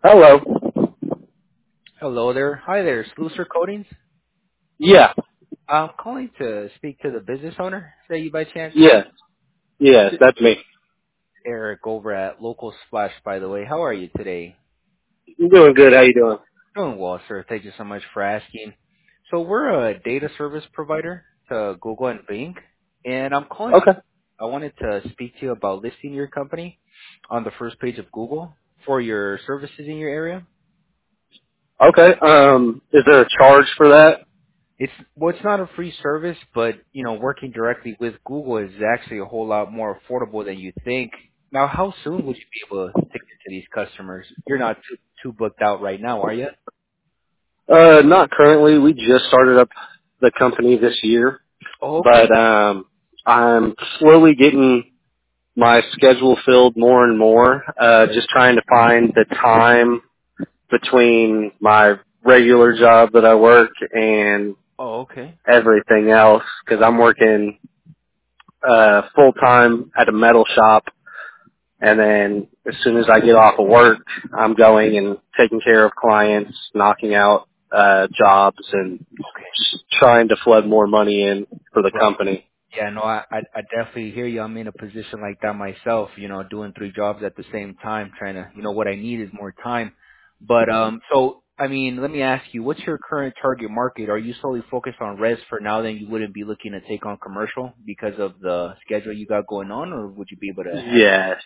Hello. Hello there. Hi there, Sluicer Coatings. Yeah. I'm calling to speak to the business owner. Say you by chance? Yes. Yes, that's me. Eric over at Local Splash, by the way. How are you today? I'm doing good. How you doing? Doing well, sir. Thank you so much for asking. So we're a data service provider to Google and Bing, and I'm calling. Okay. I wanted to speak to you about listing your company on the first page of Google for your services in your area. Okay. Is there a charge for that? It's not a free service, but working directly with Google is actually a whole lot more affordable than you think. Now, how soon would you be able to get to these customers? You're not too booked out right now, are you? Not currently. We just started up the company this year, Oh, okay. but I'm slowly getting my schedule filled more and more. Just trying to find the time between my regular job that I work and Oh, okay. everything else because I'm working full time at a metal shop. And then as soon as I get off of work, I'm going and taking care of clients, knocking out jobs, and Okay. just trying to flood more money in for the Right. company. Yeah, no, I definitely hear you. I'm in a position like that myself, doing three jobs at the same time, trying to, what I need is more time. But so I mean, let me ask you, what's your current target market? Are you solely focused on res for now, then you wouldn't be looking to take on commercial because of the schedule you got going on, or would you be able to handle? Yes.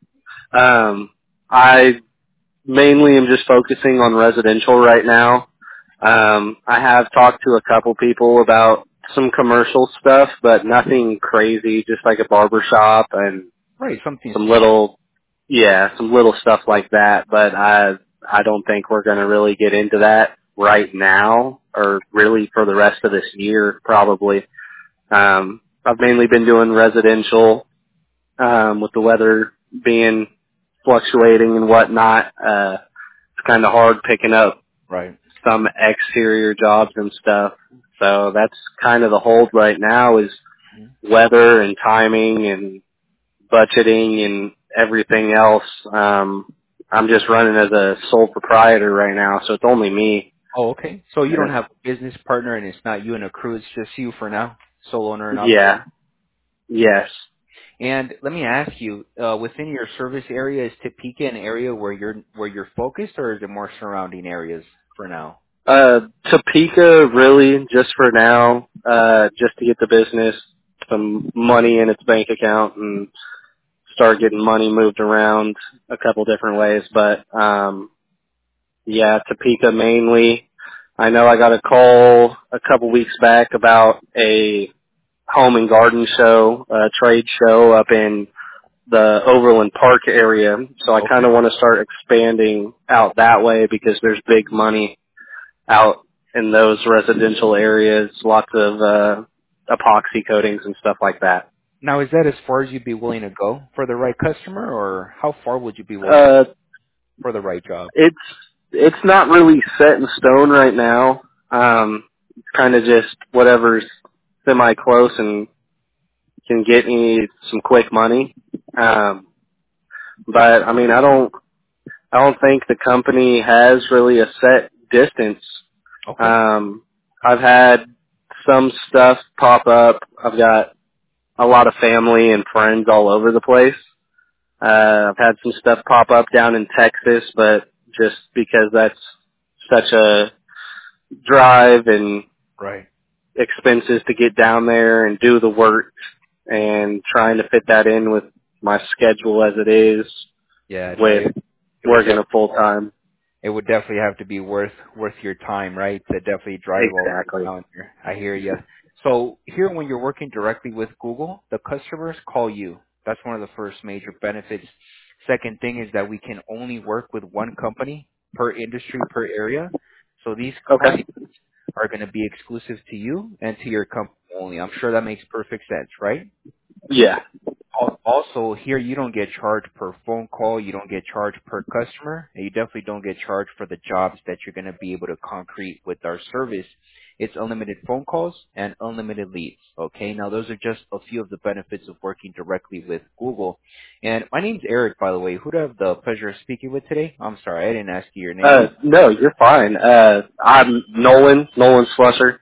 I mainly am just focusing on residential right now. I have talked to a couple people about some commercial stuff, but nothing crazy, just like a barber shop and Right, something some small. little, yeah, some little stuff like that. But I don't think we're going to really get into that right now, or really for the rest of this year, probably. I've mainly been doing residential, with the weather being fluctuating and whatnot. It's kind of hard picking up Right. some exterior jobs and stuff. So that's kind of the hold right now is Mhm. weather and timing and budgeting and everything else. I'm just running as a sole proprietor right now, so it's only me. Oh, okay. So you don't Uh, have a business partner, and it's not you and a crew; it's just you for now, sole owner and operator. yeah, yes. And let me ask you, within your service area, is Topeka an area where you're focused, or is it more surrounding areas for now? Topeka really just for now, just to get the business some money in its bank account and start getting money moved around a couple different ways. But yeah, Topeka mainly. I know I got a call a couple weeks back about a home and garden show, trade show up in the Overland Park area. So I kind Okay. of want to start expanding out that way because there's big money out in those residential areas, lots of epoxy coatings and stuff like that. Now, is that as far as you'd be willing to go for the right customer, or how far would you be willing Uh, for the right job? it's it's not really set in stone right now. It's kind of just whatever's semi close and can get me some quick money. But I mean, I don't think the company has really a set distance. Okay. Um, I've had some stuff pop up. I've got a lot of family and friends all over the place. I've had some stuff pop up down in Texas, but just because that's such a drive and Right. expenses to get down there and do the work and trying to fit that in with my schedule as it is Yeah. No. with It would working a full time. it would definitely have to be worth your time, right? To definitely drive all the way Exactly. down here. I hear you. So here, when you're working directly with Google, the customers call you. That's one of the first major benefits. Second thing is that we can only work with one company per industry per area. So these Okay. clients are going to be exclusive to you and to your company only. I'm sure that makes perfect sense, right? Yeah. Also, here you don't get charged per phone call, you don't get charged per customer, and you definitely don't get charged for the jobs that you're going to be able to concrete with our service. It's unlimited phone calls and unlimited leads. Okay, now those are just a few of the benefits of working directly with Google. And my name's Eric, by the way. Who do I have the pleasure of speaking with today? I'm sorry, I didn't ask you your name. No, you're fine. I'm Nolan Slusser.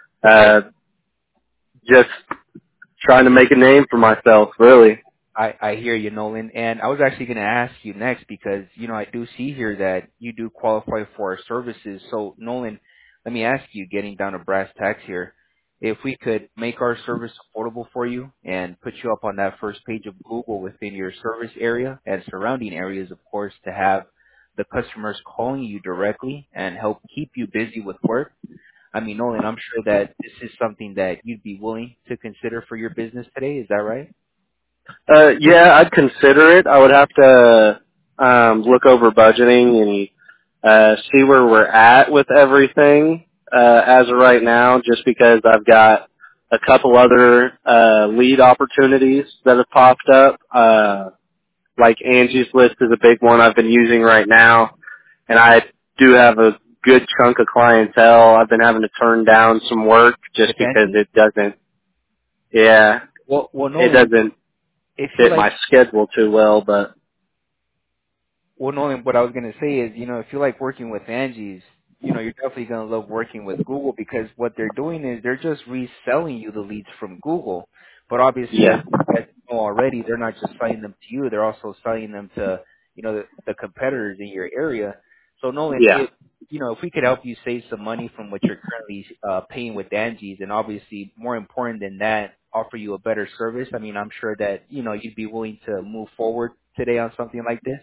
Just trying to make a name for myself, really. I hear you, Nolan. And I was actually going to ask you next because, I do see here that you do qualify for our services. So, Nolan, let me ask you, getting down to brass tacks here, if we could make our service affordable for you and put you up on that first page of Google within your service area and surrounding areas, of course, to have the customers calling you directly and help keep you busy with work. I mean, Nolan, I'm sure that this is something that you'd be willing to consider for your business today. Is that right? Yeah, I'd consider it. I would have to look over budgeting and see where we're at with everything as of right now, just because I've got a couple other lead opportunities that have popped up. Like Angie's List is a big one I've been using right now, and I do have a good chunk of clientele. I've been having to turn down some work just With because Angie? it doesn't, yeah, Well, it Nolan, doesn't if you fit like, my schedule too well, but Nolan, what I was gonna say is, if you like working with Angie's, you're definitely gonna love working with Google because what they're doing is they're just reselling you the leads from Google. But obviously, yeah, as you know already, they're not just selling them to you; they're also selling them to, the competitors in your area. So, Nolan, yeah. if we could help you save some money from what you're currently paying with Angie's, and obviously, more important than that, offer you a better service. I mean, I'm sure that you'd be willing to move forward today on something like this.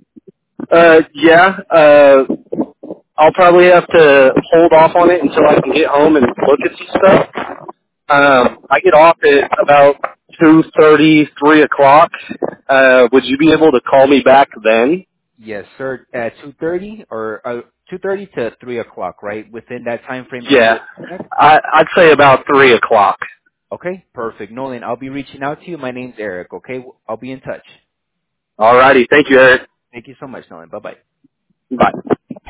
Yeah, I'll probably have to hold off on it until I can get home and look at some stuff. I get off at about 2:30, 3 o'clock. Would you be able to call me back then? Yes, sir. At 2:30 or 2:30 to 3 o'clock, right? Within that time frame, give you Yeah, a call back. I'd say about 3 o'clock. Okay, perfect. Nolan, I'll be reaching out to you. My name's Eric. Okay, I'll be in touch. Alrighty, thank you, Eric. Thank you so much, Nolan. Bye bye. Bye.